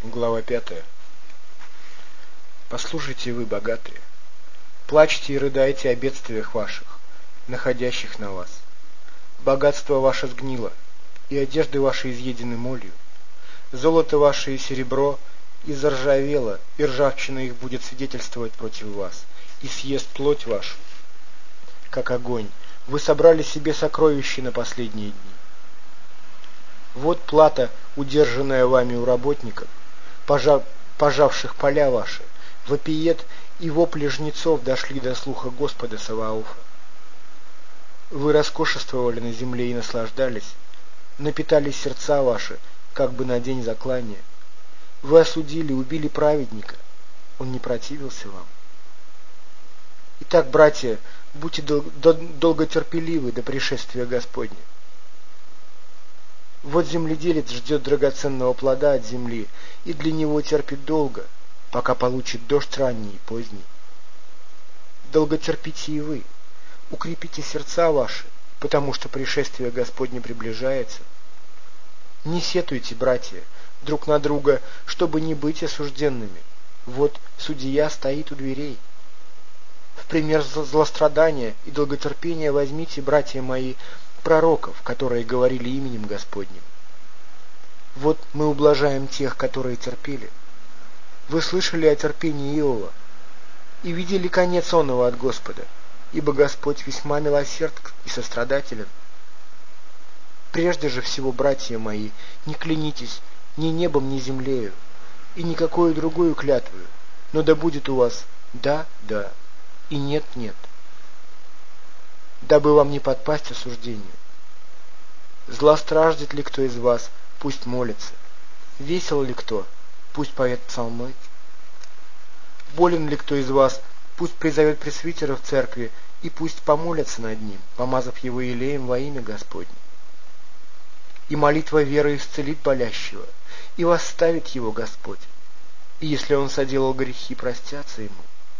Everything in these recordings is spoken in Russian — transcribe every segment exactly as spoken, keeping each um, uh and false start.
Глава пятая. Послушайте вы, богатые, плачьте и рыдайте о бедствиях ваших, находящих на вас. Богатство ваше сгнило, и одежды ваши изъедены молью. Золото ваше и серебро изржавело, и ржавчина их будет свидетельствовать против вас, и съест плоть вашу, как огонь. Вы собрали себе сокровища на последние дни. Вот плата, удержанная вами у работников, пожав, пожавших поля ваши. Вопиет и вопли жнецов дошли до слуха Господа Саваофа. Вы роскошествовали на земле и наслаждались, напитались сердца ваши, как бы на день заклания. Вы осудили, убили праведника, он не противился вам. Итак, братья, будьте дол- дол- долготерпеливы до пришествия Господня. Вот земледелец ждет драгоценного плода от земли, и для него терпит долго, пока получит дождь ранний и поздний. Долго терпите и вы, укрепите сердца ваши, потому что пришествие Господне приближается. Не сетуйте, братья, друг на друга, чтобы не быть осужденными. Вот судья стоит у дверей. В пример злострадания и долготерпения возьмите, братья мои, пророков, которые говорили именем Господним. Вот мы ублажаем тех, которые терпели. Вы слышали о терпении Иова и видели конец оного от Господа, ибо Господь весьма милосерд и сострадателен. Прежде же всего, братья мои, не клянитесь ни небом, ни землею, и никакую другую клятвою, но да будет у вас «да, да» и «нет, нет», дабы вам не подпасть осуждению. Зла страждет ли кто из вас, пусть молится. Весел ли кто, пусть поет псалмы. Болен ли кто из вас, пусть призовет пресвитера в церкви, и пусть помолятся над ним, помазав его елеем во имя Господне. И молитва веры исцелит болящего, и восставит его Господь. И если он соделал грехи, простятся ему.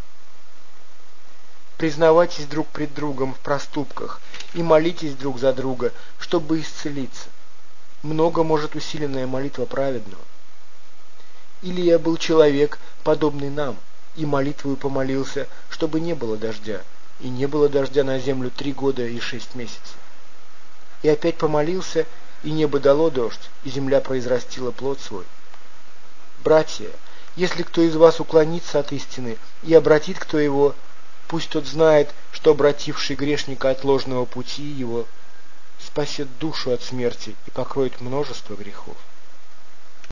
Признавайтесь друг пред другом в проступках и молитесь друг за друга, чтобы исцелиться. Много может усиленная молитва праведного. Или я был человек, подобный нам, и молитвою помолился, чтобы не было дождя, и не было дождя на землю три года и шесть месяцев. И опять помолился, и небо дало дождь, и земля произрастила плод свой. Братья, если кто из вас уклонится от истины и обратит кто его, пусть тот знает, что обративший грешника от ложного пути его спасет душу от смерти и покроет множество грехов.